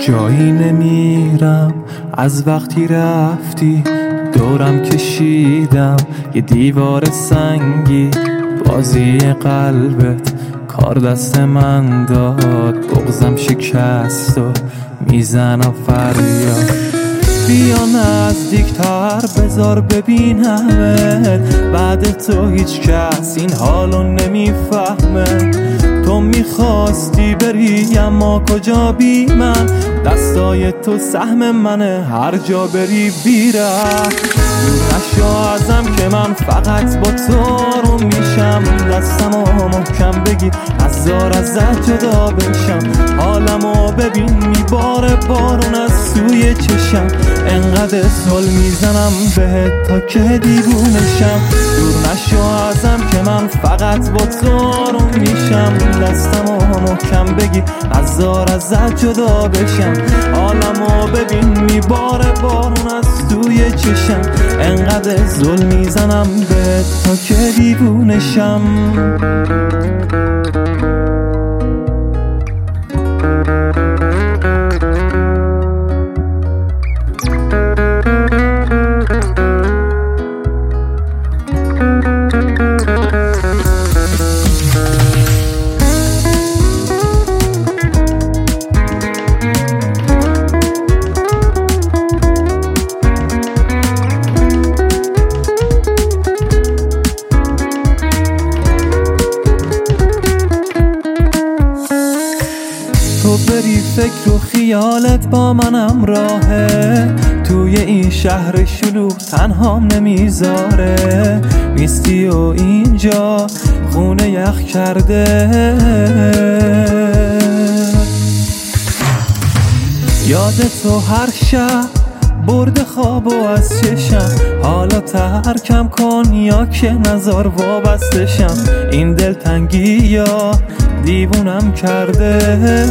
جایی نمیرم از وقتی رفتی، دورم کشیدم یه دیوار سنگی. بازی قلبت کار دست من داد، بغضم شکست و میزنم فریاد. بیا نزدیکتر بذار ببینمت، بعد تو هیچ کس این حالو نمیفهمه. تو میخواستی بری اما کجا بی من، دستای تو سهم منه هر جا بری بیره. نشو ازم که من فقط با تو رو میشم، دستمو محکم بگی هزار ازت جدا بشم. حالمو ببین میباره بارون از سوی چشم، انقدر سل میزنم بهت تا که دیوونشم. دور نشو ازم که من فقط با تو رو میشم، دستمو محکم بگی هزار ازت جدا بشم. حالمو ببین میباره بارون از توی چشم، انقدر ظلم میزنم بهت تا که دیوونشم. تو بری فکر و خیالت با منم راهه، توی این شهر شلوغ تنهام نمیذاره. نیستی و اینجا خونه یخ کرده، یاد تو هر شب برد خواب و از چشم. حالا ترکم کن یا که نزار وابستشم، این دلتنگی یا دیوونم کرده.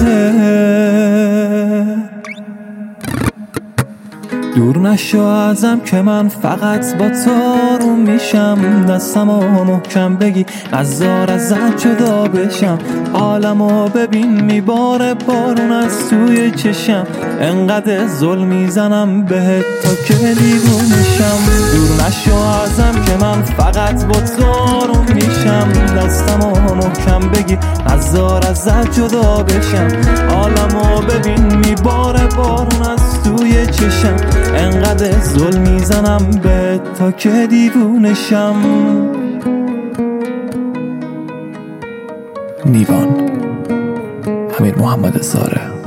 دور نشو ازم که من فقط با تو رو میشم، دستمو محکم بگی نزار ازت جدا بشم. حالمو ببین میباره بارون از توی چشم، انقدر ظلم میزنم بهت تا که دیوونشم. دور نشو ازم که من فقط با تو رو میشم، دستمو محکم بگی نزار ازت جدا بشم. حالمو ببین میباره بارون از توی چشم، انقدر ظلم میزنم بهت تا که دیوونشم. نیوان، امیر محمد زاره.